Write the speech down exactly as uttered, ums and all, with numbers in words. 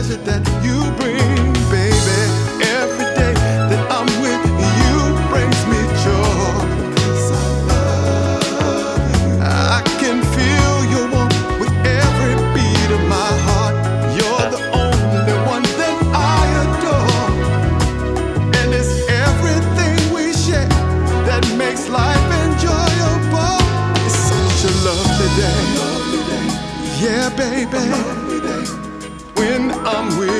pleasure that you bring, baby. Every day that I'm with you brings me joy. 'Cause I love you. I can feel your warmth with every beat of my heart. You're the only one that I adore, and it's everything we share that makes life enjoyable. It's such a lovely day, yeah, baby. When I'm with